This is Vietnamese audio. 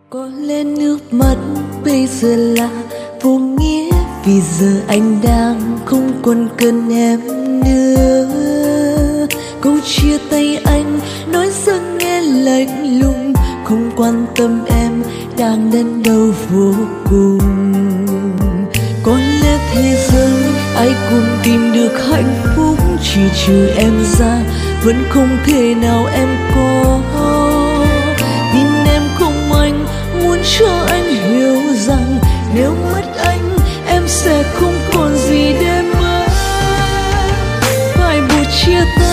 Có lẽ nước mắt bây giờ là vô nghĩa, vì giờ anh đang không còn cần em nữa. Câu chia tay anh nói rằng nghe lạnh lùng, không quan tâm em đang đớn đau vô cùng. Có lẽ thế giới ai cũng tìm được hạnh phúc, chỉ trừ em ra vẫn không thể nào em có. Tin em không, anh muốn cho anh hiểu rằng nếu mất anh em sẽ không còn gì để mất. Phải buộc chia tay